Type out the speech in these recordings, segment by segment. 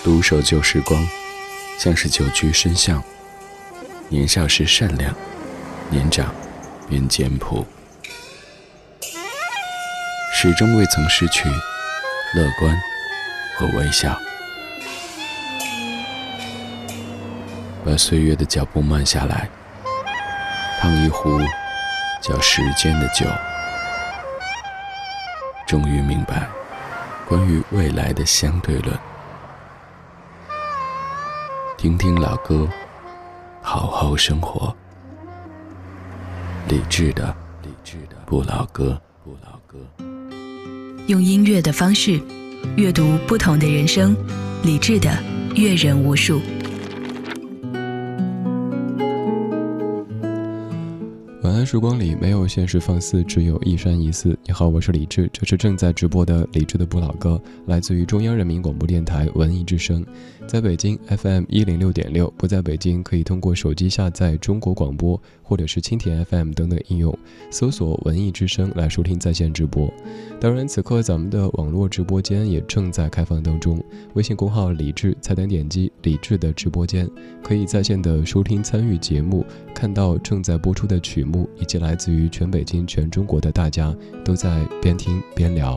独守旧时光，像是久居深巷。年少时善良，年长便简朴，始终未曾失去乐观和微笑。把岁月的脚步慢下来，烫一壶叫时间的酒，终于明白关于未来的相对论。听听老歌，好好生活。理智的不老歌。 用音乐的方式阅读不同的人生，理智的阅人无数。 晚安时光里没有现实放肆，只有一山一寺。你好，我是李志，这是正在直播的李志的不老歌，来自于中央人民广播电台文艺之声，在北京 FM106.6， 不在北京可以通过手机下载中国广播或者是蜻蜓 FM 等等应用，搜索文艺之声来收听在线直播。当然此刻咱们的网络直播间也正在开放当中，微信公号李志，菜单点击李志的直播间，可以在线的收听参与节目，看到正在播出的曲目，以及来自于全北京全中国的大家都在边听边聊。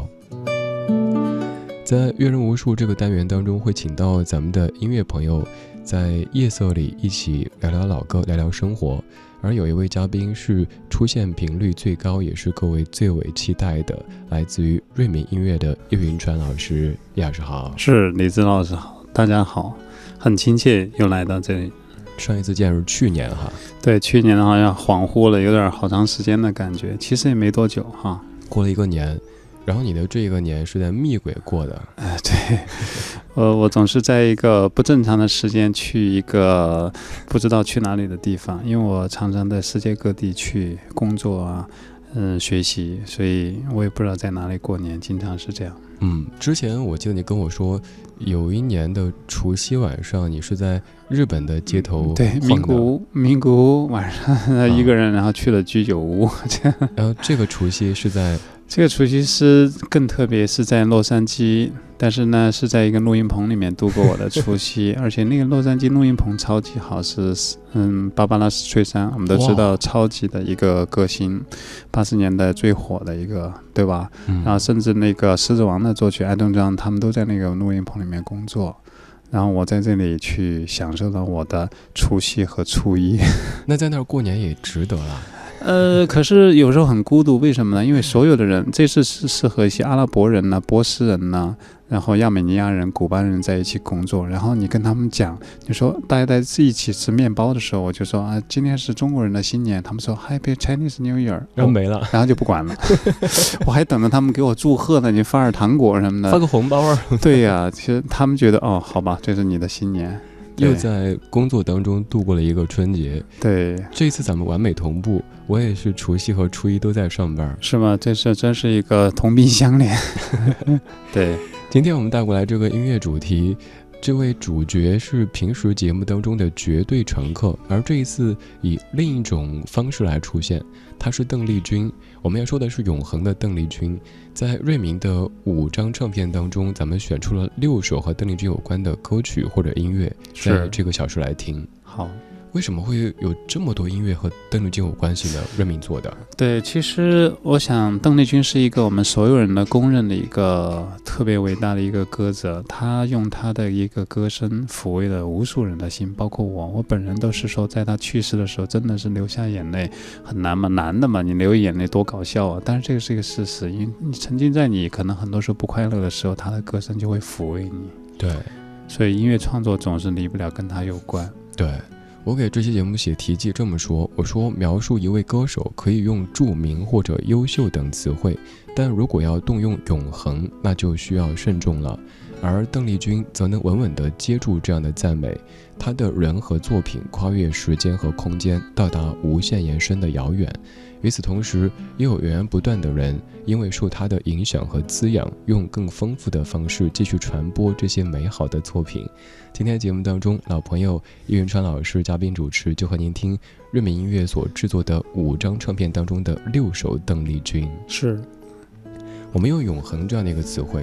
在阅人无数这个单元当中，会请到咱们的音乐朋友在夜色里一起聊聊老歌，聊聊生活。而有一位嘉宾是出现频率最高，也是各位最为期待的，来自于瑞敏音乐的叶云川老师。叶老师好。 是，李志老师好，大家好，很亲切又来到这里。 上一次见是去年哈。 对，去年好像恍惚了，有点好长时间的感觉，其实也没多久哈。 过了一个年，然后你的这一个年是在密轨过的。 对，我总是在一个不正常的时间去一个不知道去哪里的地方，因为我常常在世界各地去工作啊，学习，所以我也不知道在哪里过年，经常是这样。 之前我记得你跟我说，有一年的除夕晚上，你是在日本的街头对，名古屋晚上一个人，然后去了居酒屋，这样。 然后这个除夕是在。 这个除夕是更特别，是在洛杉矶，但是呢是在一个录音棚里面度过我的除夕，而且那个洛杉矶录音棚超级好，是芭芭拉史翠珊，我们都知道超级的一个歌星，80年代最火的一个，对吧？然后甚至那个狮子王的作曲艾顿张，他们都在那个录音棚里面工作。然后我在这里去享受到我的除夕和初一。 那在那儿过年也值得了。 可是有时候很孤独，为什么呢？因为所有的人，这次是适合一些阿拉伯人呢、波斯人呢，然后亚美尼亚人、古巴人在一起工作。然后你跟他们讲，你说大家在一起吃面包的时候，我就说啊，今天是中国人的新年，他们说 Happy Chinese New Year， 然后没了， 然后就不管了。我还等着他们给我祝贺呢，你发点糖果什么的， 发个红包啊。 对呀，其实他们觉得哦，好吧，这是你的新年。 又在工作当中度过了一个春节。 对， 这一次咱们完美同步，我也是除夕和初一都在上班。 是吗？这是真是一个同病相怜。对， 今天我们带过来这个音乐主题，这位主角是平时节目当中的绝对常客，而这一次以另一种方式来出现，他是邓丽君。我们要说的是永恒的邓丽君。在瑞明的5张唱片当中，咱们选出了6首和邓丽君有关的歌曲或者音乐，在这个小时来听。 好， 为什么会有这么多音乐和邓丽君有关系呢？瑞明做的。 对，其实我想邓丽君是一个我们所有人的公认的一个特别伟大的一个歌者，她用她的一个歌声抚慰了无数人的心，包括我本人都是说，在她去世的时候真的是流下眼泪，很难嘛，男的嘛，你流眼泪多搞笑啊！但是这个是一个事实，因为你沉浸在你可能很多时候不快乐的时候，她的歌声就会抚慰你。 对， 所以音乐创作总是离不了跟她有关。 对。我给这期节目写题记这么说，我说描述一位歌手可以用著名或者优秀等词汇，但如果要动用永恒，那就需要慎重了。而邓丽君则能稳稳地接住这样的赞美，她的人和作品跨越时间和空间，到达无限延伸的遥远。与此同时，也有源源不断的人因为受她的影响和滋养，用更丰富的方式继续传播这些美好的作品。今天节目当中，老朋友叶云川老师嘉宾主持，就和您听瑞敏音乐所制作的5张唱片当中的6首邓丽君。 是， 我们用永恒这样的一个词汇，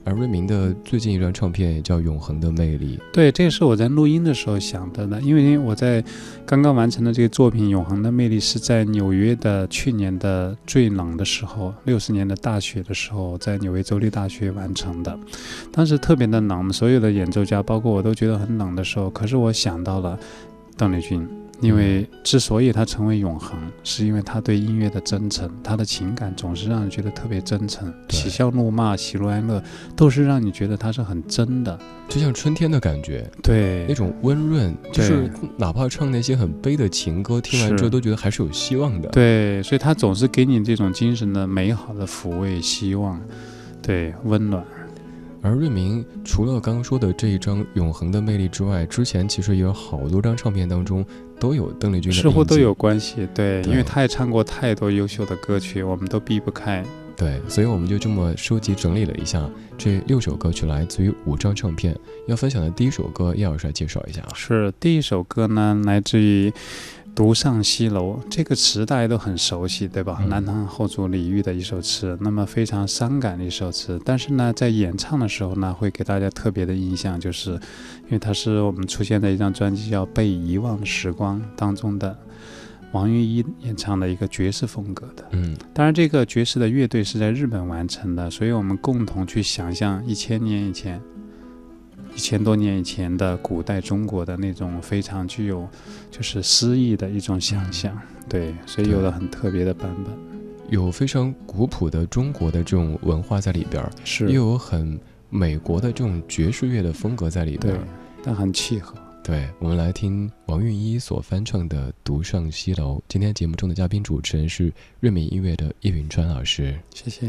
而瑞明的最近一张唱片也叫《永恒的魅力》。 对，这个是我在录音的时候想的呢，因为我在刚刚完成的这个作品《永恒的魅力》是在纽约的去年的最冷的时候，60年的大雪的时候，在纽约州立大学完成的。当时特别的冷，所有的演奏家包括我都觉得很冷的时候，可是我想到了邓丽君。因为之所以他成为永恒，是因为他对音乐的真诚，他的情感总是让人觉得特别真诚，喜笑怒骂、喜怒哀乐，都是让你觉得他是很真的， 就像春天的感觉， 对， 那种温润，就是哪怕唱那些很悲的情歌，听完之后都觉得还是有希望的。 对，所以他总是给你这种精神的美好的抚慰、希望，对，温暖。 而瑞明除了刚刚说的这一张《永恒的魅力》之外，之前其实也有好多张唱片当中都有邓丽君的印记， 似乎都有关系。对，因为他也唱过太多优秀的歌曲，我们都避不开。 对，所以我们就这么收集整理了一下，这6首歌曲来自于5张唱片。要分享的第一首歌，叶老师来介绍一下。 是，第一首歌呢，来自于独上西楼，这个词大家都很熟悉，对吧？南唐后主李煜的一首词，那么非常伤感的一首词。但是呢，在演唱的时候呢，会给大家特别的印象，就是因为它是我们出现在一张专辑叫《被遗忘的时光》当中的王云一演唱的一个爵士风格的。当然这个爵士的乐队是在日本完成的，所以我们共同去想象1000年以前。1000多年以前的古代中国的那种非常具有就是诗意的一种想象，对，所以有了很特别的版本， 有非常古朴的中国的这种文化在里边， 是又有很美国的这种爵士乐的风格在里边， 对，但很契合。 对，我们来听王韵一所翻唱的《独上西楼》。今天节目中的嘉宾主持人是瑞美音乐的叶允川老师， 谢谢。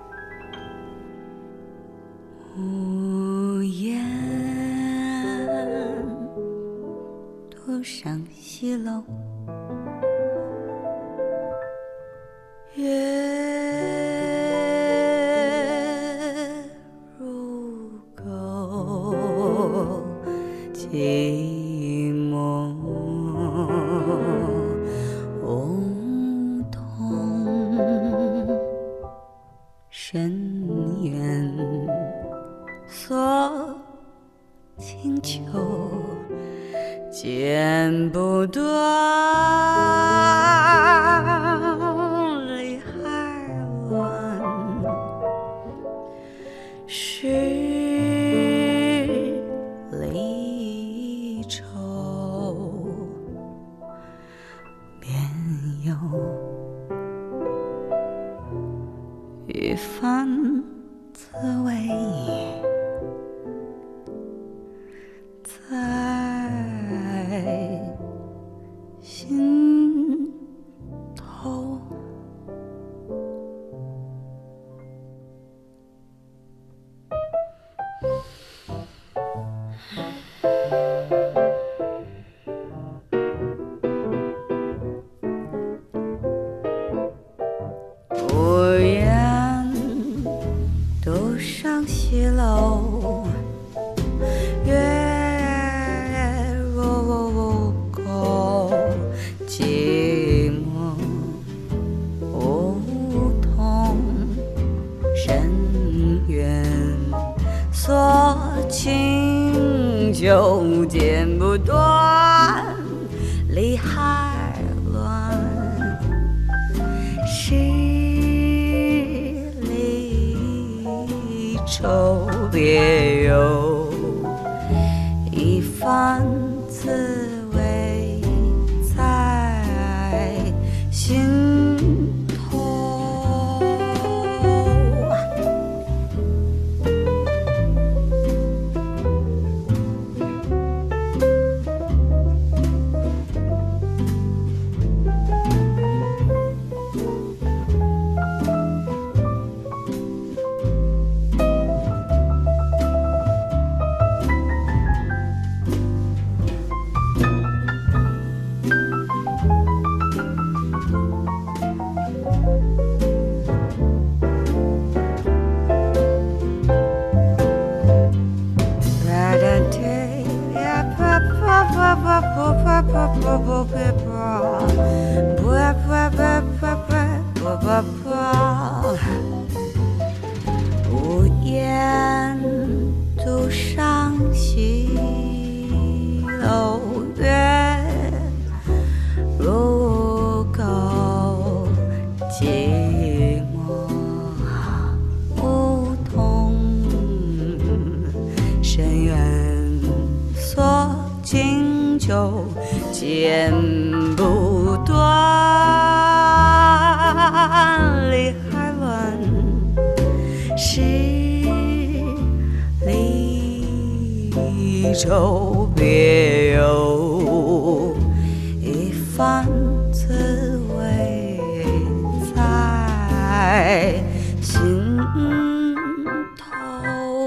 无言独上西楼，月如钩，寂寞梧桐深渊锁清秋，剪不断离海乱，是离愁，便有一番滋味在心头。无言独上西楼，月如钩，寂寞梧桐深渊锁清秋，剪不断离海乱，是离愁，别有一番滋味在心头。无言深渊锁经久，剪不断，理还乱，是离愁别有一番滋味在心头。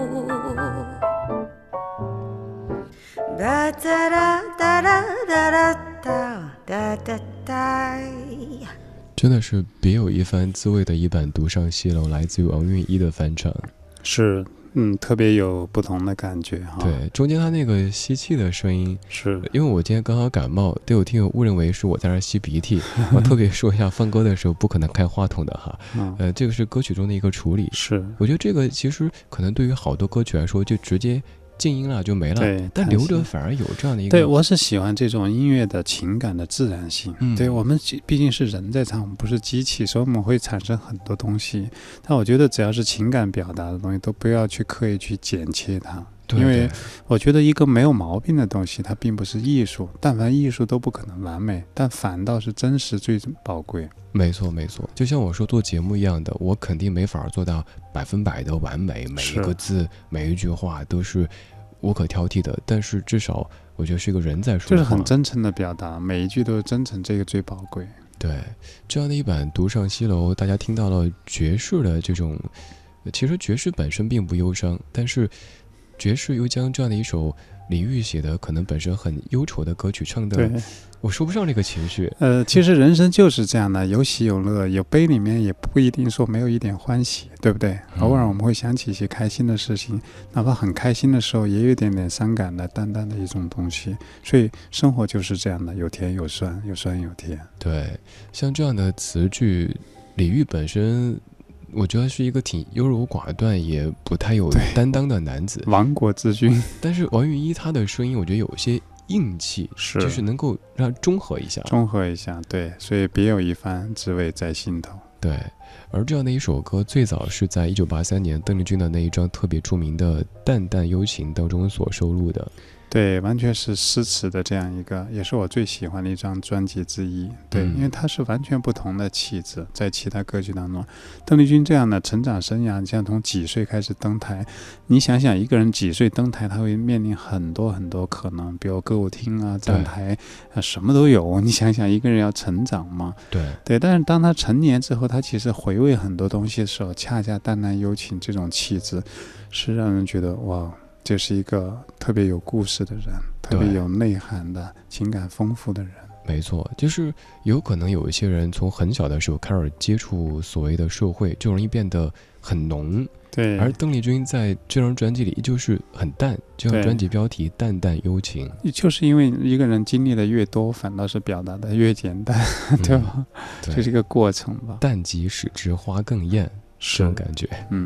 哒哒哒哒哒哒哒哒哒哒。 真的是别有一番滋味的一版《独上西楼》，来自于王韵一的翻唱。 是，特别有不同的感觉哈。 对，中间他那个吸气的声音， 是因为我今天刚好感冒，都有听友误认为是我在那吸鼻涕。我特别说一下，放歌的时候不可能开话筒的哈。这个是歌曲中的一个处理。 是， 我觉得这个其实可能对于好多歌曲来说，就直接静音了就没了， 对， 但留着反而有这样的一个。 对，我是喜欢这种音乐的情感的自然性。对，我们毕竟是人在唱，我们不是机器，所以我们会产生很多东西。但我觉得只要是情感表达的东西，都不要去刻意去剪切它。因为我觉得一个没有毛病的东西，它并不是艺术。但凡艺术都不可能完美，但反倒是真实最宝贵。 没错没错，就像我说做节目一样的，我肯定没法做到100%的完美，每一个字每一句话都是无可挑剔的，但是至少我觉得是一个人在说话， 就是很真诚的表达，每一句都是真诚，这个最宝贵。 对，这样的一版《独上西楼》，大家听到了爵士的这种，其实爵士本身并不忧伤，但是爵士又将这样的一首李煜写的可能本身很忧愁的歌曲唱的，我说不上这个情绪。 其实人生就是这样的，有喜有乐，有悲里面也不一定说没有一点欢喜，对不对？偶尔我们会想起一些开心的事情，哪怕很开心的时候，也有一点点伤感的淡淡的一种东西。所以生活就是这样的，有甜有酸，有酸有甜。 对，像这样的词句，李煜本身我觉得是一个挺优柔寡断也不太有担当的男子， 亡国之君。但是王韵一他的声音我觉得有些硬气，就是能够让中和一下， 对，所以别有一番滋味在心头。 对，而这样的一首歌最早是在1983年邓丽君的那一张特别著名的《淡淡幽情》当中所收录的。 对，完全是诗词的这样一个，也是我最喜欢的一张专辑之一。对，因为它是完全不同的气质，在其他歌曲当中，邓丽君这样的成长生涯，你像从几岁开始登台，你想想一个人几岁登台，他会面临很多很多可能，比如歌舞厅啊、站台什么都有。你想想一个人要成长嘛，对。但是当他成年之后，他其实回味很多东西的时候，恰恰淡淡幽情这种气质，是让人觉得哇。这是一个特别有故事的人，特别有内涵的情感丰富的人。 没错，就是有可能有一些人从很小的时候开始接触所谓的社会，就容易变得很浓。 对， 而邓丽君在这张专辑里就是很淡，就像专辑标题《淡淡幽情》。 就是因为一个人经历的越多，反倒是表达的越简单，对吧？这是一个过程吧。 淡即使之花更艳，这种感觉。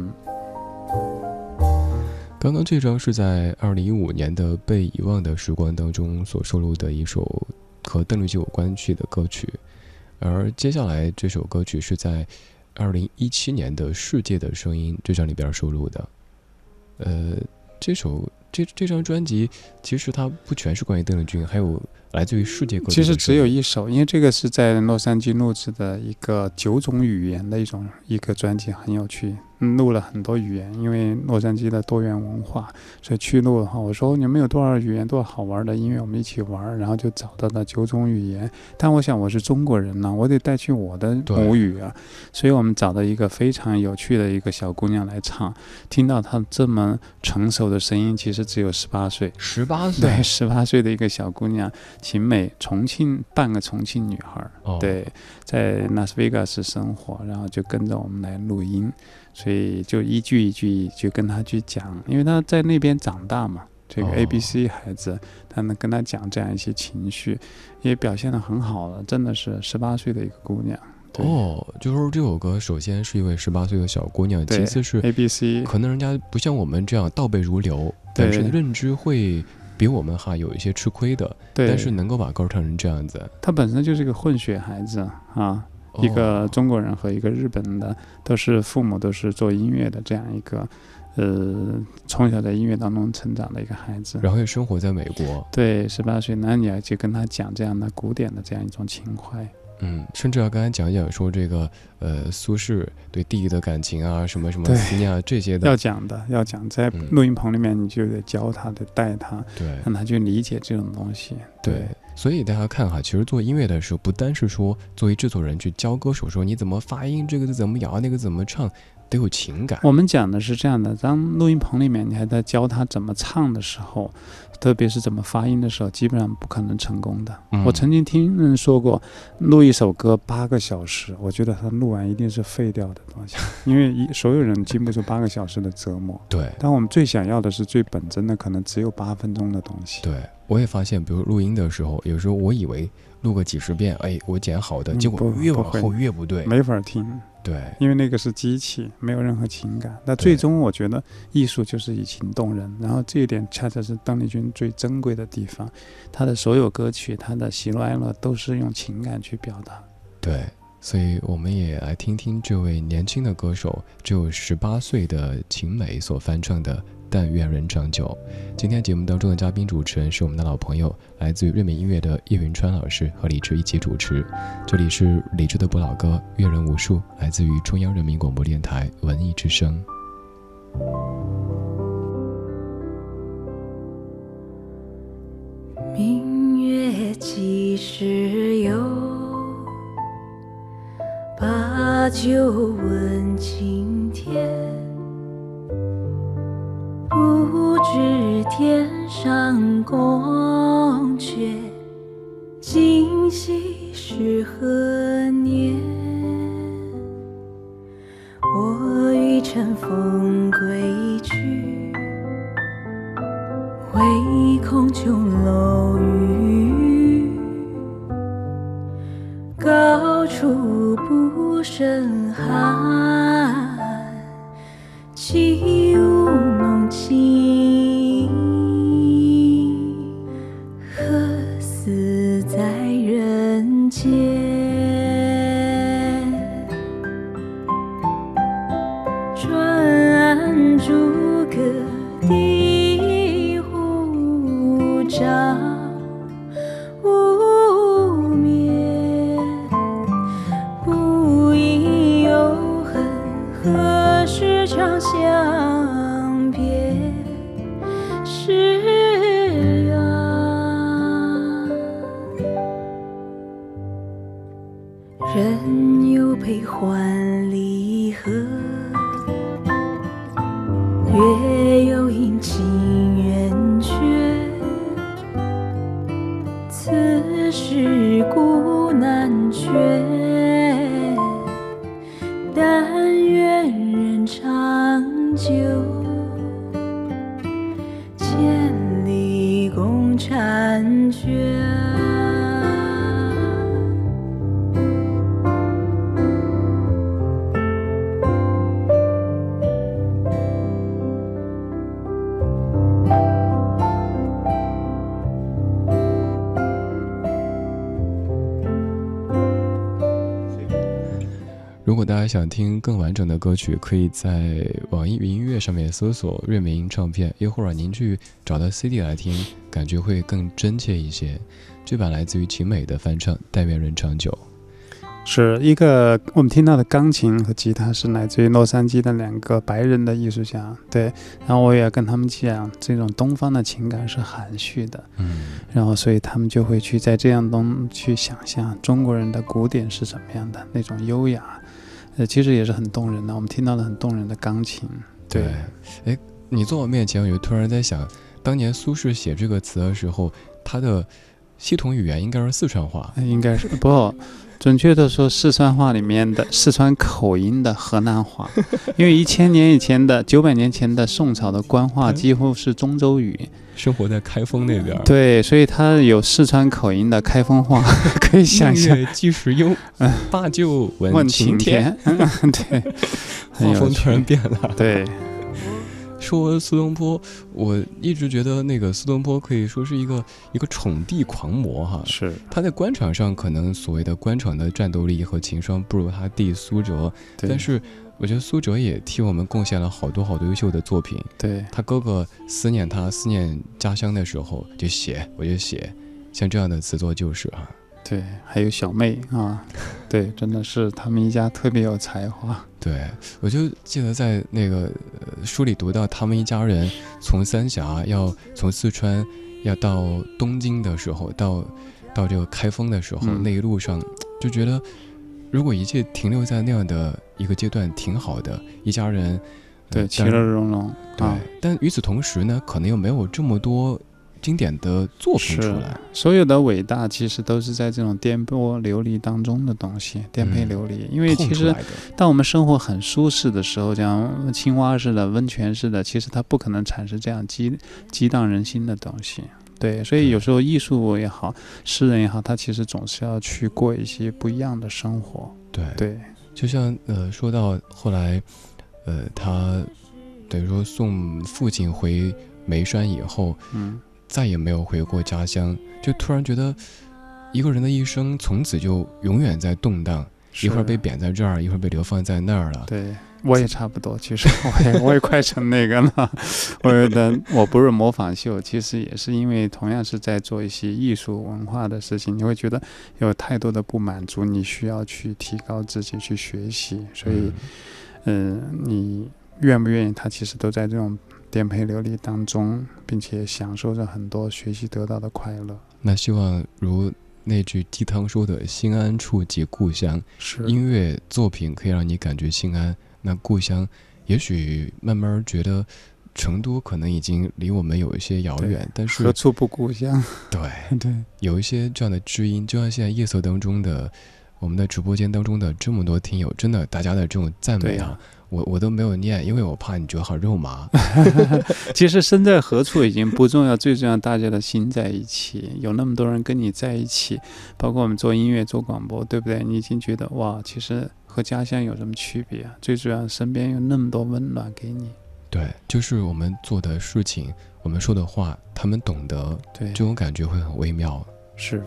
刚刚这张是在2015年的《被遗忘的时光》当中所收录的一首和邓丽君有关系的歌曲，而接下来这首歌曲是在2017年的《世界的声音》这张里边收录的。这张专辑其实它不全是关于邓丽君，还有来自于世界各地的。 其实只有一首，因为这个是在洛杉矶录制的一个9种语言的一个专辑，很有趣。录了很多语言，因为洛杉矶的多元文化，所以去录的话，我说你们有多少语言，多少好玩的音乐，我们一起玩，然后就找到了9种语言。但我想我是中国人呢，我得带去我的母语啊，所以我们找到一个非常有趣的一个小姑娘来唱。听到她这么成熟的声音，其实只有18岁 ，18岁， 对，18岁的一个小姑娘，秦美，半个重庆女孩，对，在拉斯维加斯生活，然后就跟着我们来录音。所以就一句一句就跟他去讲，因为他在那边长大嘛，这个 ABC 孩子，他能跟他讲这样一些情绪，也表现得很好了，真的是18岁的一个姑娘。 就是这首歌首先是一位18岁的小姑娘，其次是 ABC， 可能人家不像我们这样倒背如流，本身认知会比我们有一些吃亏的，但是能够把歌唱成这样子， 他本身就是一个混血孩子啊。一个中国人和一个日本的，父母都是做音乐的这样一个从小在音乐当中成长的一个孩子， 然后又生活在美国。 对，18岁，那你要去跟他讲这样的古典的这样一种情怀。 甚至要刚才讲一讲说这个苏轼对弟弟的感情啊，什么什么对思念啊这些的， 要讲的，在录音棚里面你就得教他，得带他， 对， 让他去理解这种东西。 对，所以大家看哈，其实做音乐的时候，不单是说作为制作人去教歌手说你怎么发音，这个怎么咬，那个怎么唱，得有情感。 我们讲的是这样的，当录音棚里面你还在教他怎么唱的时候，特别是怎么发音的时候，基本上不可能成功的。我曾经听人说过，录一首歌8个小时，我觉得他录完一定是废掉的东西，因为所有人经不住8个小时的折磨。 对， 但我们最想要的是最本真的，可能只有8分钟的东西。 对，我也发现，比如录音的时候，有时候我以为录个几10遍，哎，我剪好的，结果越往后越不对， 没法听。 对， 因为那个是机器，没有任何情感。那最终我觉得艺术就是以情动人，然后这一点恰恰是邓丽君最珍贵的地方。她的所有歌曲，她的喜怒哀乐都是用情感去表达。 对，所以我们也来听听这位年轻的歌手，只有18岁的秦美所翻唱的《但愿人长久》。今天节目当中的嘉宾主持人是我们的老朋友，来自于瑞美音乐的叶云川老师和李志一起主持。这里是李志的不老歌，阅人无数，来自于中央人民广播电台文艺之声。 明月几时有？把酒问青天。不知天上宫阙，今夕是何年？我欲乘风归去，唯恐琼楼玉宇，高处不胜寒，起舞弄清，何似在人间？转安诸葛地湖照无眠，不应有恨，何时长相别时啊？人有悲欢离合，月有阴晴圆缺，此事古难全，但愿人长久，千里共婵娟。 如果大家想听更完整的歌曲，可以在网易云音乐上面搜索瑞美音唱片，又或者您去找到 CD 来听，感觉会更真切一些。这版来自于秦美的翻唱《但愿人长久》。 是一个我们听到的钢琴和吉他是来自于洛杉矶的2个白人的艺术家，对，然后我也跟他们讲，这种东方的情感是含蓄的，然后所以他们就会去在这样东去想象中国人的古典是什么样的那种优雅，其实也是很动人的。我们听到了很动人的钢琴，对。 哎，你坐我面前，我就突然在想，当年苏轼写这个词的时候，他的系统语言应该是四川话， 应该是不。准确的说，四川话里面的四川口音的河南话，因为1000年以前的900年前的宋朝的官话几乎是中州语， 生活在开封那边， 对，所以它有四川口音的开封话，可以想象。 即使用把酒问青天， 对， 画风突然变了， 对。 说苏东坡，我一直觉得那个苏东坡可以说是一个宠帝狂魔哈。 是他在官场上可能所谓的官场的战斗力和情商不如他弟苏辙，但是我觉得苏辙也替我们贡献了好多好多优秀的作品。 对， 他哥哥思念家乡的时候我就写，像这样的词作就是啊。 对，还有小妹啊，对，真的是他们一家特别有才华。 对，我就记得在那个书里读到他们一家人从三峡从四川要到东京的时候，到这个开封的时候，那一路上就觉得，如果一切停留在那样的一个阶段，挺好的，一家人对，其乐融融。 对，但与此同时呢，可能又没有这么多经典的作品出来。 所有的伟大其实都是在这种颠簸流离当中的东西，颠沛流离。因为其实当我们生活很舒适的时候，像青蛙似的、温泉似的，其实它不可能产生这样激荡人心的东西。对，所以有时候艺术也好，诗人也好，他其实总是要去过一些不一样的生活。对， 就像说到后来，他等于说送父亲回眉山以后，再也没有回过家乡，就突然觉得一个人的一生从此就永远在动荡，一会儿被贬在这儿，一会儿被流放在那儿了。 对，我也差不多，其实我也快成那个了。我觉得我不是模仿秀，其实也是因为同样是在做一些艺术文化的事情，你会觉得有太多的不满足，你需要去提高自己，去学习。所以，你愿不愿意，他其实都在这种颠沛流离当中，并且享受着很多学习得到的快乐。 那希望如那句鸡汤说的心安处即故乡，音乐作品可以让你感觉心安，那故乡也许慢慢觉得成都可能已经离我们有一些遥远，但是何处不故乡。 对，有一些这样的知音，就像现在夜色当中的我们的直播间当中的这么多听友，真的大家的这种赞美啊，我都没有念，因为我怕你觉得好肉麻。 其实身在何处已经不重要，最重要大家的心在一起，有那么多人跟你在一起，包括我们做音乐做广播，对不对？你已经觉得哇，其实和家乡有什么区别啊？最主要身边有那么多温暖给你。 对，就是我们做的事情，我们说的话，他们懂得， 对， 这种感觉会很微妙。 是。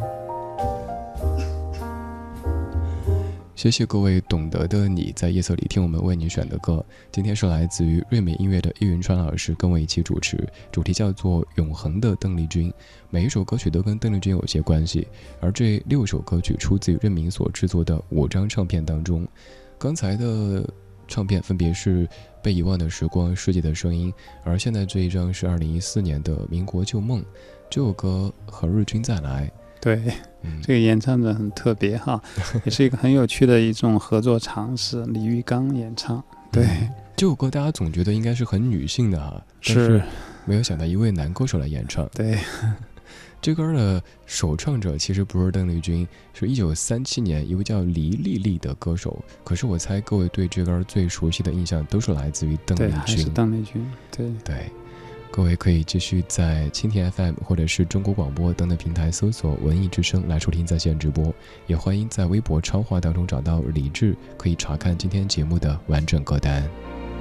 谢谢各位懂得的你在夜色里听我们为你选的歌，今天是来自于瑞美音乐的易云川老师跟我一起主持，主题叫做永恒的邓丽君，每一首歌曲都跟邓丽君有些关系，而这6首歌曲出自于任明所制作的5张唱片当中。刚才的唱片分别是被遗忘的时光、世界的声音，而现在这一张是2014年的民国旧梦，这首歌何日君再来。 对，这个演唱者很特别哈，也是一个很有趣的一种合作尝试。李玉刚演唱，对， 这首歌大家总觉得应该是很女性的哈，但是没有想到一位男歌手来演唱。 对， 这歌的首唱者其实不是邓丽君，是1937年一位叫黎丽丽的歌手。可是我猜各位对这歌最熟悉的印象都是来自于邓丽君， 对，还是邓丽君， 对。各位可以继续在蜻蜓 FM 或者是中国广播等等平台搜索文艺之声来收听在线直播，也欢迎在微博超话当中找到李志，可以查看今天节目的完整歌单。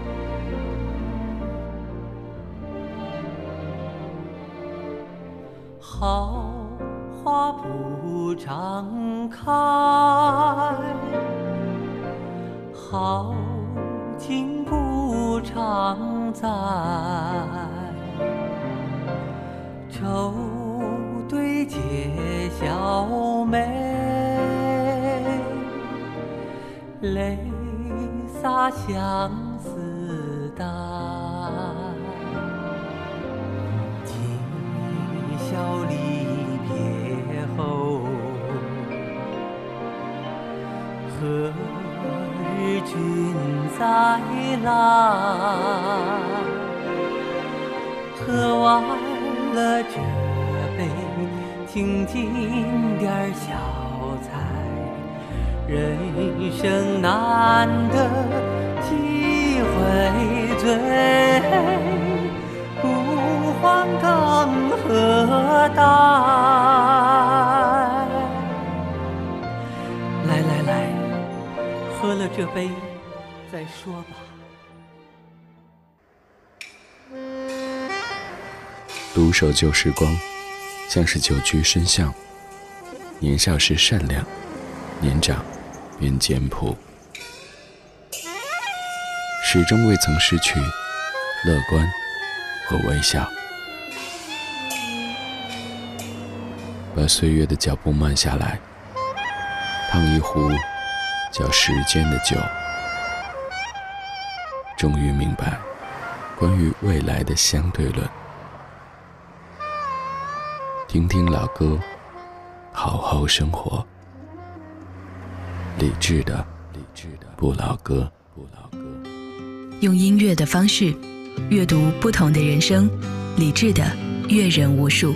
好花不常开，好景不常在，愁对解笑眉，泪洒相思带，今宵离别后，何日君再来？喝完了这杯清静点小菜，人生难得几回醉，不欢更何待？来来来，喝了这杯再说吧。 独守旧时光，像是久居深巷。年少时善良，年长愿简朴。 始终未曾失去乐观和微笑。把岁月的脚步慢下来，烫一壶叫时间的酒，终于明白关于未来的相对论。听听老歌，好好生活。理智的不老歌。 用音乐的方式阅读不同的人生，理智的阅人无数。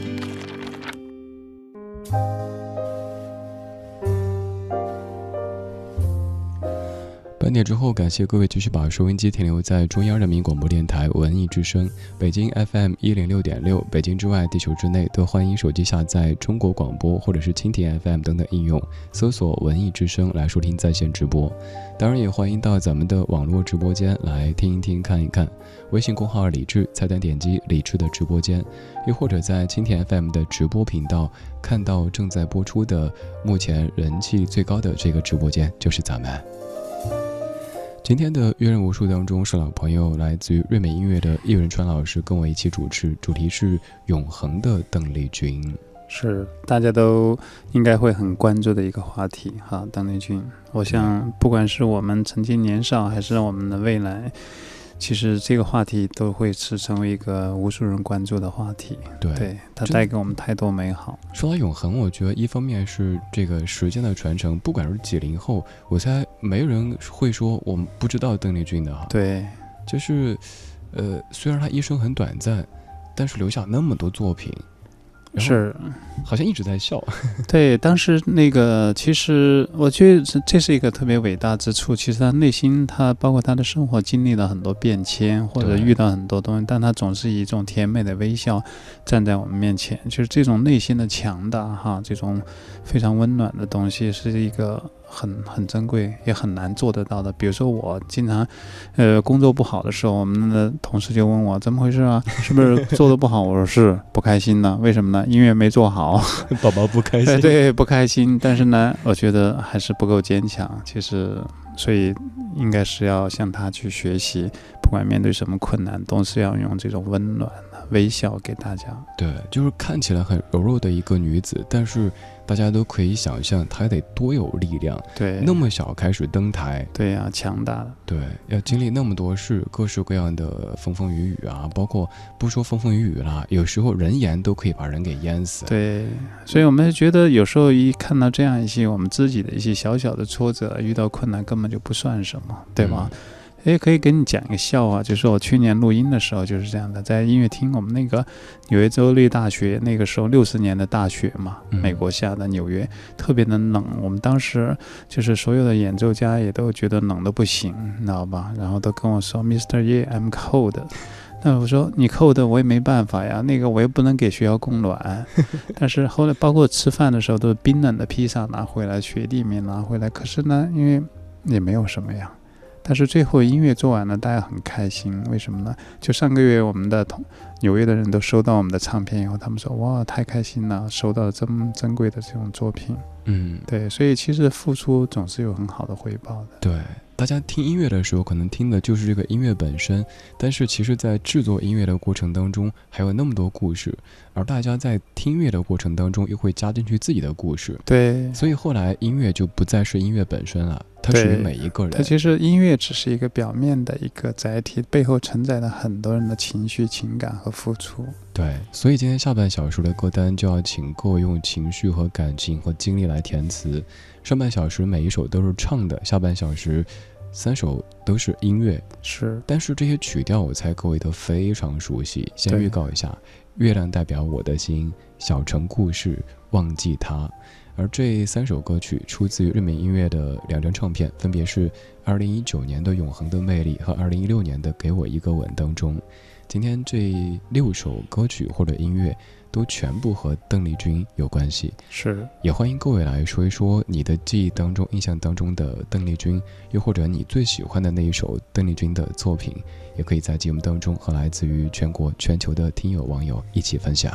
8点之后，感谢各位继续把收音机停留在中央人民广播电台文艺之声北京 FM 106.6，北京之外地球之内都欢迎手机下载中国广播或者是蜻蜓 FM 等等应用，搜索文艺之声来收听在线直播。当然也欢迎到咱们的网络直播间来听一听看一看，微信公号李智，菜单点击李智的直播间，又或者在蜻蜓 FM 的直播频道看到正在播出的目前人气最高的这个直播间就是咱们。今天的阅人无数当中是老朋友来自于瑞美音乐的叶仁川老师跟我一起主持，主题是永恒的邓丽君。 是大家都应该会很关注的一个话题哈，邓丽君。我想不管是我们曾经年少还是我们的未来，其实这个话题都会是成为一个无数人关注的话题。对，它带给我们太多美好。 说到永恒，我觉得一方面是这个时间的传承，不管是90后，我猜没人会说我们不知道邓丽君的哈。 对， 就是虽然她一生很短暂，但是留下那么多作品， 是好像一直在笑。 对，当时那个其实我觉得这是一个特别伟大之处，其实他内心他包括他的生活经历了很多变迁，或者遇到很多东西，但他总是以一种甜美的微笑站在我们面前，就是这种内心的强大哈，这种非常温暖的东西是一个很珍贵也很难做得到的。比如说我经常工作不好的时候，我们的同事就问我怎么回事啊，是不是做得不好？我说是，不开心呢。为什么呢？音乐没做好。 宝宝不开心。 对，不开心。但是呢，我觉得还是不够坚强。其实，所以应该是要向他去学习，不管面对什么困难，都是要用这种温暖的微笑给大家。 对，就是看起来很柔弱的一个女子，但是大家都可以想象她得多有力量。 对， 那么小开始登台。 对呀，强大的。 对，要经历那么多事，各式各样的风风雨雨啊，包括不说风风雨雨啦，有时候人言都可以把人给淹死。 对，所以我们觉得有时候一看到这样一些我们自己的一些小小的挫折，遇到困难根本就不算什么，对吧？可以给你讲一个笑话，就是我去年录音的时候就是这样的，在音乐厅，我们那个纽约州立大学那个时候60年的大雪嘛，美国下的纽约特别的冷，我们当时就是所有的演奏家也都觉得冷的不行，你知道吧？然后都跟我说 Mr. Ye, I'm cold。那我说你cold我也没办法呀，那个我也不能给学校供暖。但是后来包括吃饭的时候都是冰冷的披萨拿回来，雪地面拿回来，可是呢，因为也没有什么呀。但是最后音乐做完了，大家很开心，为什么呢？就上个月我们的纽约的人都收到我们的唱片以后，他们说哇太开心了，收到了这么珍贵的这种作品。对，所以其实付出总是有很好的回报的。 对，大家听音乐的时候可能听的就是这个音乐本身，但是其实在制作音乐的过程当中还有那么多故事，而大家在听音乐的过程当中又会加进去自己的故事。 对， 所以后来音乐就不再是音乐本身了，它属于每一个人。 它其实音乐只是一个表面的一个载体，背后承载了很多人的情绪、情感和付出。 对，所以今天下半小时的歌单就要请各位用情绪和感情和经历来填词。上半小时每一首都是唱的，下半小时3首都是音乐。 是， 但是这些曲调我猜各位都非常熟悉。先预告一下：月亮代表我的心，小城故事，忘记他。而这3首歌曲出自于瑞美音乐的2张唱片，分别是2019年的《永恒的魅力》和2016年的《给我一个吻》当中。今天这6首歌曲或者音乐都全部和邓丽君有关系。 是， 也欢迎各位来说一说你的记忆当中、印象当中的邓丽君，又或者你最喜欢的那一首邓丽君的作品，也可以在节目当中和来自于全国全球的听友网友一起分享。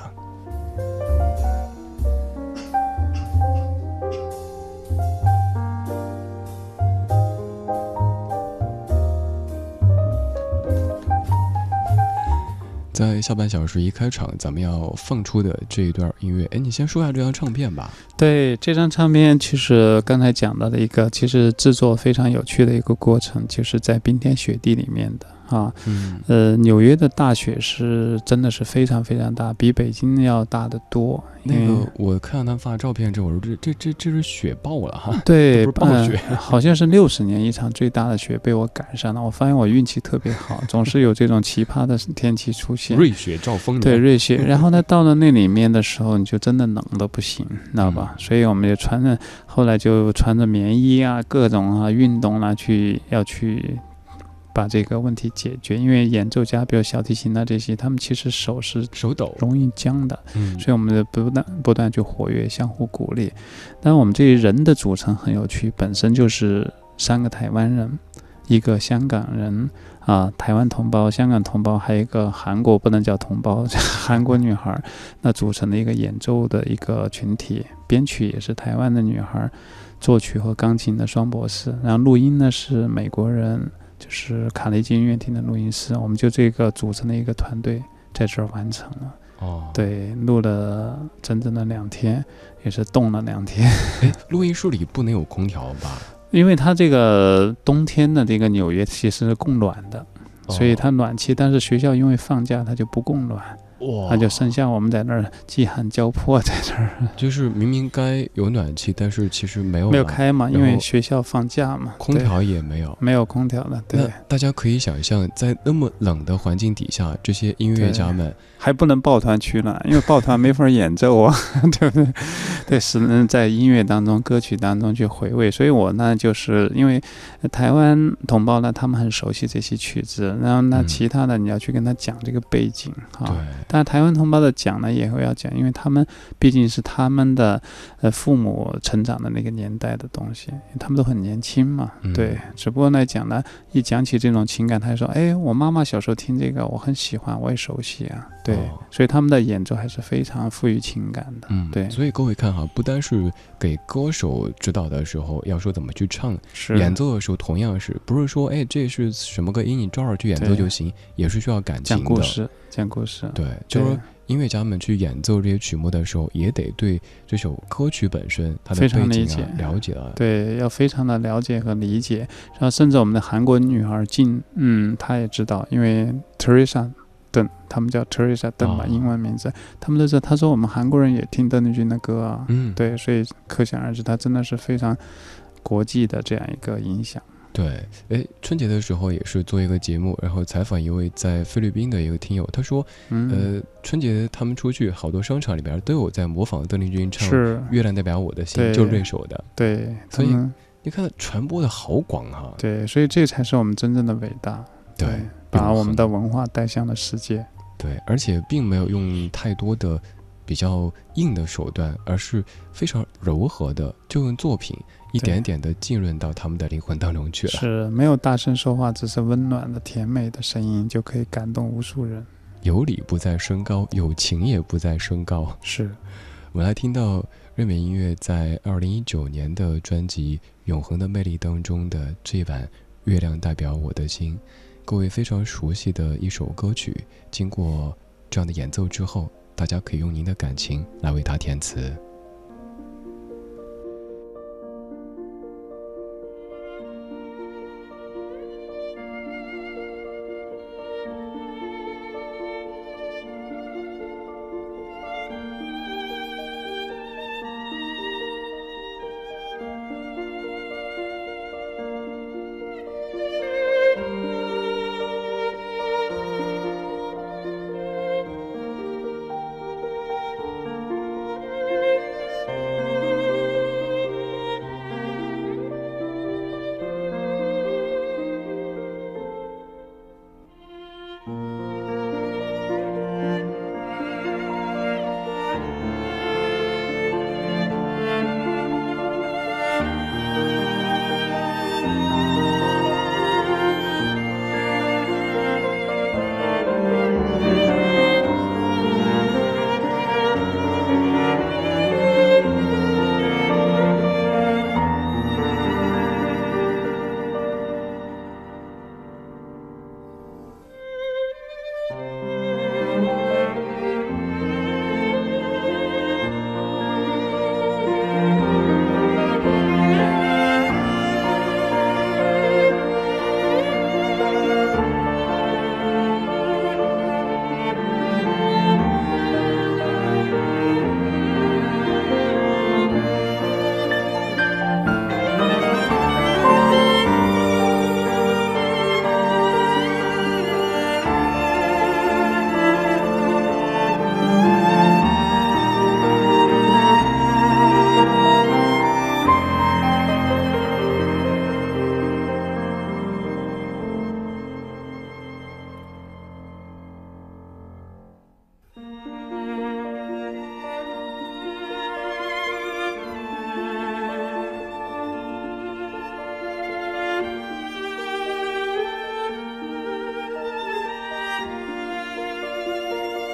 在下半小时一开场咱们要放出的这一段音乐，你先说一下这张唱片吧。 对，这张唱片其实刚才讲到的一个，其实制作非常有趣的一个过程，就是在冰天雪地里面的。纽约的大雪是真的是非常非常大，比北京要大得多。 那个我看到他发照片之后，我说这是雪暴了哈。 对， 不是暴雪， 好像是60年一场最大的雪被我赶上了。我发现我运气特别好，总是有这种奇葩的天气出现。 瑞雪兆丰。 对，瑞雪。然后呢，到了那里面的时候，你就真的冷得不行，知道吧？所以我们就后来就穿着棉衣啊，各种运动啊，要去把这个问题解决。因为演奏家比如小提琴啊这些，他们其实手抖容易僵的，所以我们就不断去活跃，相互鼓励。但我们这人的组成很有趣，本身就是3个台湾人，一个香港人台湾同胞、香港同胞，还有一个韩国不能叫同胞韩国女孩，那组成的一个演奏的一个群体。编曲也是台湾的女孩，作曲和钢琴的双博士，然后录音呢是美国人，就是卡内基音乐厅的录音师。我们就这个组成的一个团队在这儿完成了。对，录了整整的2天，也是冻了2天。 录音室里不能有空调吧？ 因为它这个冬天的这个纽约其实是供暖的，所以它暖气，但是学校因为放假它就不供暖。那就剩下我们在那儿饥寒交迫，在这儿就是明明该有暖气，但是其实没有开嘛，因为学校放假嘛， 空调也没有空调了。对， 大家可以想象，在那么冷的环境底下，这些音乐家们还不能抱团取暖，因为抱团没法演奏啊，对不对？对，只能在音乐当中、歌曲当中去回味。所以我呢，就是因为台湾同胞呢，他们很熟悉这些曲子，然后那其他的你要去跟他讲这个背景对。 但台湾同胞的讲呢，也会要讲，因为他们毕竟是他们的父母成长的那个年代的东西，他们都很年轻嘛，对。只不过呢讲呢，一讲起这种情感，他就说：“我妈妈小时候听这个，我很喜欢，我也熟悉啊。”对，所以他们的演奏还是非常富于情感的。对。 所以各位看哈，不单是给歌手指导的时候要说怎么去唱，演奏的时候同样是，不是说这是什么个音，你照着去演奏就行，也是需要感情的。 讲故事， 对，就是说音乐家们去演奏这些曲目的时候，也得对这首歌曲本身它的背景了解了。 对，要非常的了解和理解。然后甚至我们的韩国女孩她也知道，因为 Teresa 邓，他们叫 Teresa 邓嘛，英文名字，他们都知道。她说我们韩国人也听邓丽君的歌啊，对，所以可想而知，她真的是非常国际的这样一个影响。 对，春节的时候也是做一个节目，然后采访一位在菲律宾的一个听友，他说，春节他们出去好多商场里边都有在模仿邓丽君唱《月亮代表我的心》，就是这首的。 对， 所以你看传播的好广哈。 对，所以这才是我们真正的伟大。 对， 把我们的文化带向了世界。 对，而且并没有用太多的比较硬的手段，而是非常柔和的，就用作品一点点的浸润到他们的灵魂当中去了。 是，没有大声说话，只是温暖的甜美的声音就可以感动无数人。 有理不在声高，有情也不在声高。 是， 我们来听到瑞美音乐在2019年的专辑《永恒的魅力》当中的这版《月亮代表我的心》，各位非常熟悉的一首歌曲，经过这样的演奏之后，大家可以用您的感情来为它填词。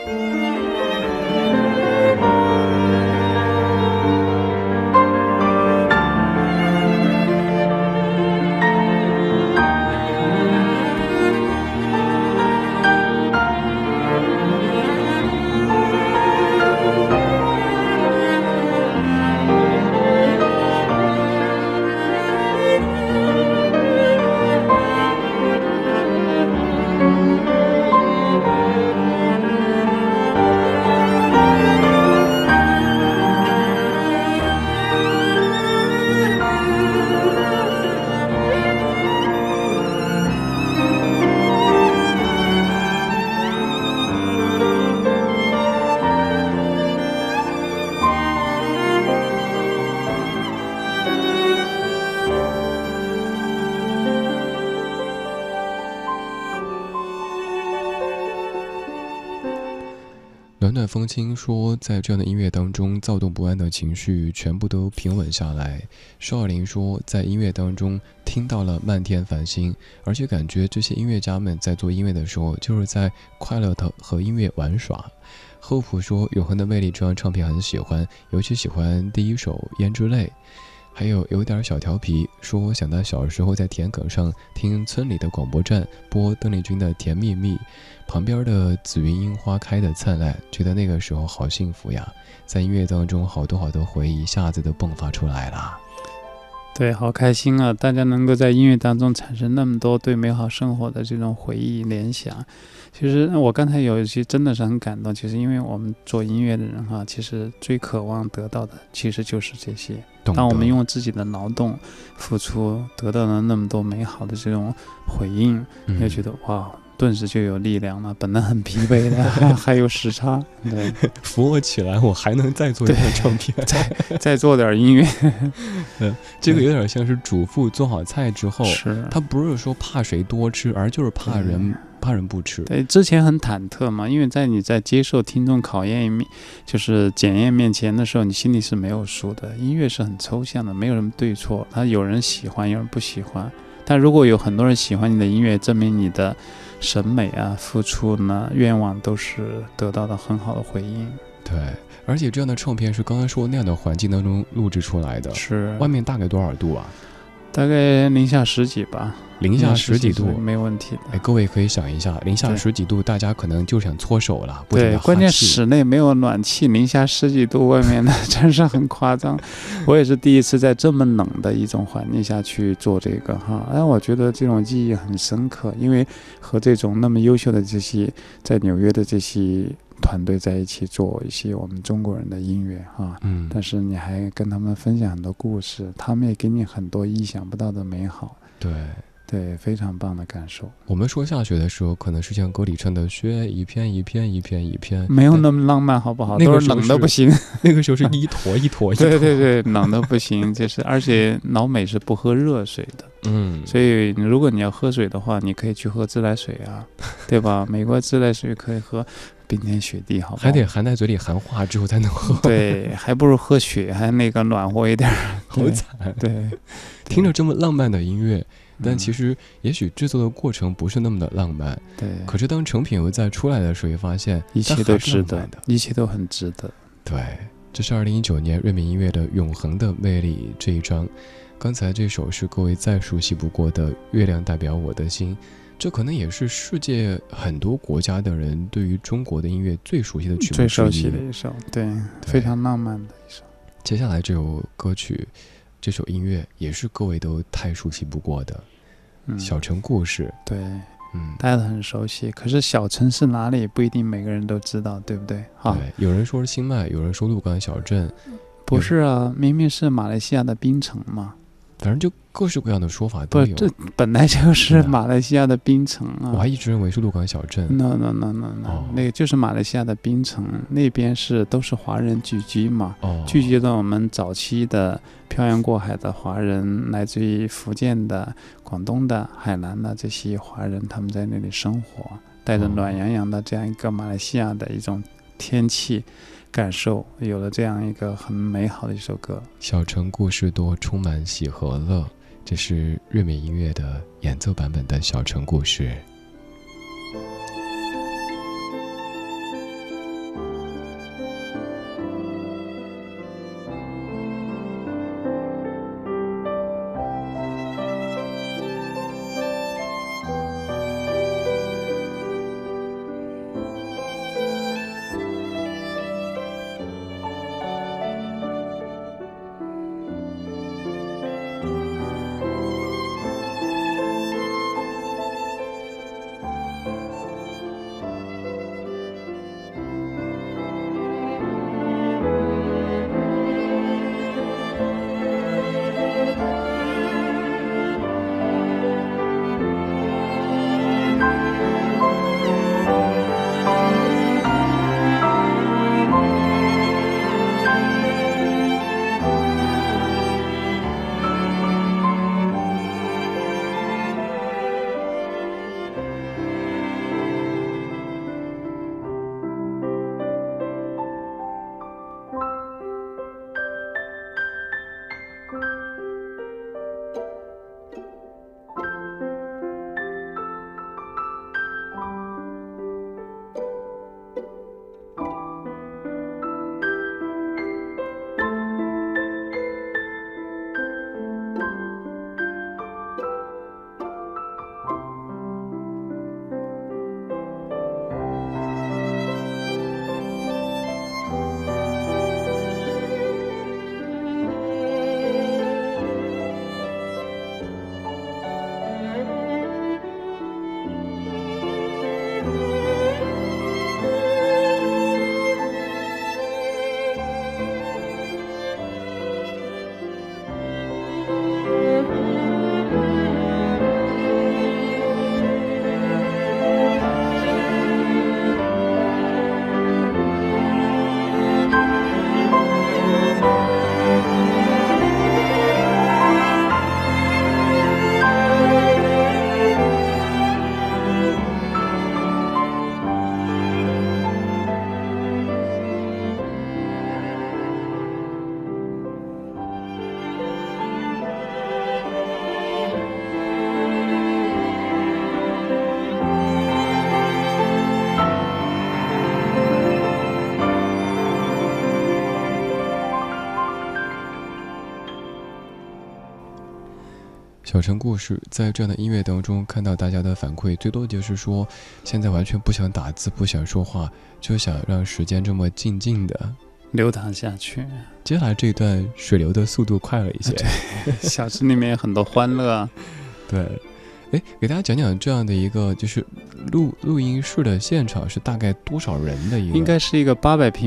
暖暖风轻说，在这样的音乐当中，躁动不安的情绪全部都平稳下来。邵尔林说，在音乐当中听到了漫天繁星，而且感觉这些音乐家们在做音乐的时候，就是在快乐的和音乐玩耍。厚朴说，永恒的魅力这张唱片很喜欢，尤其喜欢第一首《胭脂泪》。还有点小调皮，说想到小时候在田埂上听村里的广播站播邓丽君的《甜蜜蜜》，旁边的紫云樱花开得灿烂，觉得那个时候好幸福呀。在音乐当中，好多回忆一下子都迸发出来了。 对，好开心啊！大家能够在音乐当中产生那么多对美好生活的这种回忆联想。其实我刚才有一些真的是很感动。其实因为我们做音乐的人哈，其实最渴望得到的其实就是这些。当我们用自己的劳动付出，得到了那么多美好的这种回应，就觉得哇，顿时就有力量了。本来很疲惫的，还有时差，对， 扶我起来，我还能再做一个唱片， 再做点音乐。 这个有点像是主妇做好菜之后， 是他不是说怕谁多吃，而就是怕人不吃。 对，之前很忐忑嘛，因为你在接受听众考验就是检验面前的时候，你心里是没有数的。音乐是很抽象的，没有什么对错，他有人喜欢，有人不喜欢。但如果有很多人喜欢你的音乐，证明你的审美啊、付出呢、愿望都是得到了很好的回应。 对，而且这样的唱片是刚才说那样的环境当中录制出来的， 是外面大概多少度啊？ 大概零下10几吧。 零下10几度没问题的。 各位可以想一下，零下10几度，大家可能就想搓手了，不停地哈气。 对，关键室内没有暖气，零下10几度，外面的真是很夸张。我也是第一次在这么冷的一种环境下去做这个哈，我觉得这种记忆很深刻，因为和这种那么优秀的这些在纽约的这些团队在一起做一些我们中国人的音乐哈，但是你还跟他们分享很多故事，他们也给你很多意想不到的美好。对，非常棒的感受。我们说下雪的时候，可能是像歌里唱的雪一片一片一片一片， 没有那么浪漫，好不好？都是冷的不行。 那个时候是一坨一坨一坨。 对，冷的不行，而且老美是不喝热水的。所以如果你要喝水的话，你可以去喝自来水啊，对吧？美国自来水可以喝冰天雪地，好不好？ 还得含在嘴里含化之后才能喝。 对，还不如喝血，还那个暖和一点。 好惨。 对， 听着这么浪漫的音乐。但其实也许制作的过程不是那么的浪漫， 对。 可是当成品又再出来的时候，发现一切都值得的，一切都很值得。 对，这是2019年瑞敏音乐的《永恒的魅力》这一张。刚才这首是各位再熟悉不过的《月亮代表我的心》，这可能也是世界很多国家的人对于中国的音乐最熟悉的曲目之一， 最熟悉的一首，对，非常浪漫的一首。 接下来这首歌曲，这首音乐也是各位都太熟悉不过的。小城故事， 对，大家都很熟悉。可是小城是哪里，不一定每个人都知道，对不对？ 对，有人说是清迈，有人说鹿港小镇， 不是啊，明明是马来西亚的槟城嘛。 反正就各式各样的说法都有。 这本来就是马来西亚的槟城啊。 我还一直认为是鹿港小镇。 No， 那个就是马来西亚的槟城，那边都是华人聚居嘛，聚集了我们早期的漂洋过海的华人，来自于福建的、广东的、海南的这些华人，他们在那里生活，带着暖洋洋的这样一个马来西亚的一种天气。感受有了这样一个很美好的一首歌。 小城故事多，充满喜和乐。这是瑞美音乐的演奏版本的小城故事。 小城故事，在这样的音乐当中看到大家的反馈，最多就是说现在完全不想打字，不想说话，就想让时间这么静静的流淌下去。 接下来这一段水流的速度快了一些， 小吃里面有很多欢乐啊。 对，给大家讲讲这样的一个就是录音室的现场是大概多少人的一个？ 应该是一个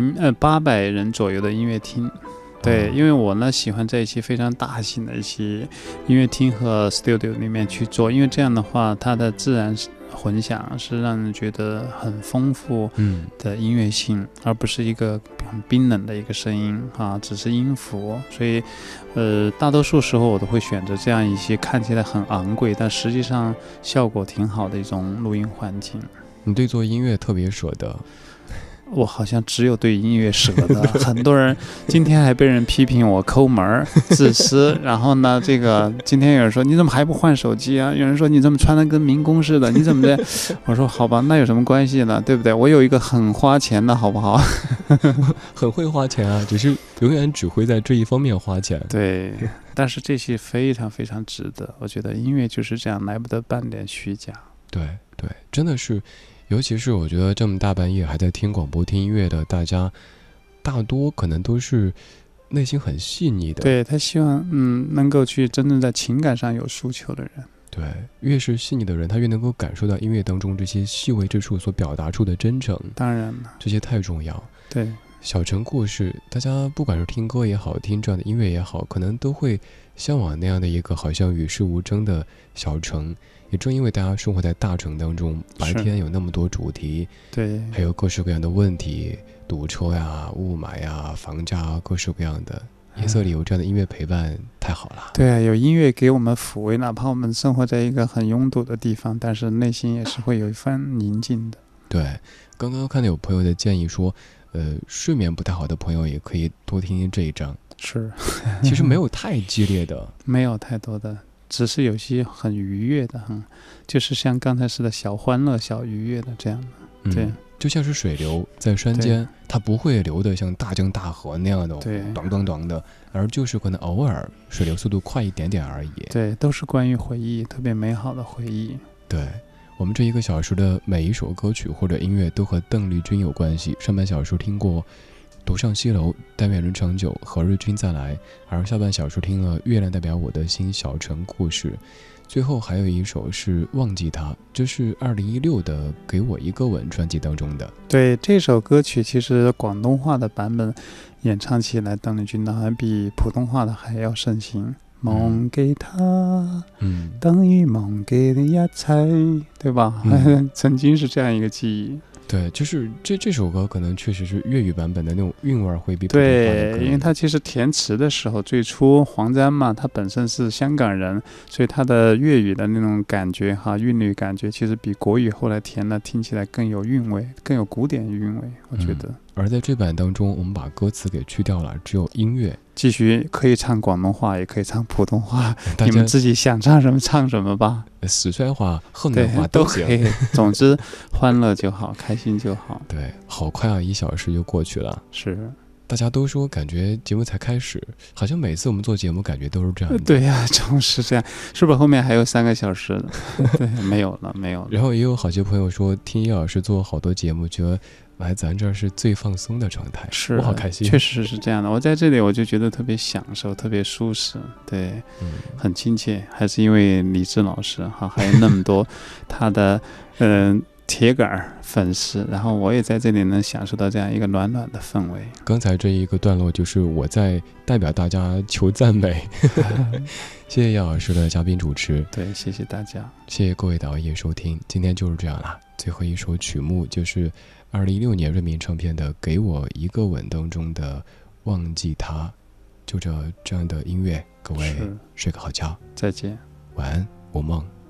800人左右的音乐厅。对，因为我呢喜欢在一些非常大型的一些音乐厅和 studio 里面去做，因为这样的话它的自然混响是让人觉得很丰富的音乐性，而不是一个很冰冷的一个声音啊，只是音符。所以大多数时候我都会选择这样一些看起来很昂贵但实际上效果挺好的一种录音环境。 你对做音乐特别舍得？ 我好像只有对音乐舍得，很多人今天还被人批评我抠门自私，然后呢，这个今天有人说你怎么还不换手机啊？有人说你怎么穿得跟民工似的？你怎么的？我说好吧，那有什么关系呢？对不对？我有一个很花钱的好不好？ 很会花钱啊，只是永远只会在这一方面花钱。 对，但是这些非常非常值得。我觉得音乐就是这样，来不得半点虚假。 对对，真的是。尤其是我觉得这么大半夜还在听广播听音乐的大家，大多可能都是内心很细腻的。 对，他希望能够去真正在情感上有诉求的人。 对，越是细腻的人，他越能够感受到音乐当中这些细微之处所表达出的真诚。 当然了， 这些太重要。 对， 小城故事，大家不管是听歌也好，听这样的音乐也好，可能都会向往那样的一个好像与世无争的小城。也正因为大家生活在大城当中，白天有那么多主题， 对， 还有各式各样的问题，堵车呀、雾霾呀、房价啊，各式各样的。夜色里有这样的音乐陪伴，太好了。 对啊，有音乐给我们抚慰，哪怕我们生活在一个很拥堵的地方，但是内心也是会有一番宁静的。 对，刚刚看到有朋友的建议说，睡眠不太好的朋友也可以多听听这一章。 是， 其实没有太激烈的， 没有太多的。只是有些很愉悦的，就是像刚才似的小欢乐、小愉悦的这样的，对， 就像是水流在山间，它不会流得像大江大河那样的咚咚咚的，而就是可能偶尔水流速度快一点点而已。 对，都是关于回忆，特别美好的回忆。 对，我们这1个小时的每一首歌曲或者音乐都和邓丽君有关系。上半小时听过独上西楼，但愿人长久，何日君再来，而下半小时听了月亮代表我的心，小城故事。最后还有一首是忘记他，这是2016的给我一个吻专辑当中的。 对，这首歌曲其实广东话的版本演唱起来，邓丽君的还比普通话的还要盛行。忘记他，等于忘记了一切，对吧？曾经是这样一个记忆。 对，就是这首歌可能确实是粤语版本的那种韵味会比普通话的歌。 对，因为他其实填词的时候，最初黄沾嘛，他本身是香港人，所以他的粤语的那种感觉韵律感觉，其实比国语后来填的听起来更有韵味，更有古典韵味，我觉得。 而在这版当中，我们把歌词给去掉了，只有音乐。 继续可以唱广东话，也可以唱普通话，你们自己想唱什么唱什么吧。 四川话、河南话都行， 可以。总之，欢乐就好，开心就好。 对，好快啊，1小时就过去了。 是。 大家都说感觉节目才开始，好像每次我们做节目感觉都是这样的。 对呀，总是这样，是不是后面还有3个小时的？对，没有了。然后也有好些朋友说听叶老师做好多节目，觉得来咱这儿是最放松的状态， 是， 我好开心。 确实是这样的，我在这里我就觉得特别享受，特别舒适，对，很亲切。还是因为李志老师还有那么多他的铁杆粉丝，然后我也在这里能享受到这样一个暖暖的氛围。 刚才这一个段落就是我在代表大家求赞美谢谢叶老师的嘉宾主持。 对，谢谢大家， 谢谢各位的熬夜收听，今天就是这样啦。最后一首曲目就是2016年润民唱片的《给我一个吻》当中的忘记他，就这样的音乐，各位睡个好觉， 再见， 晚安，无梦。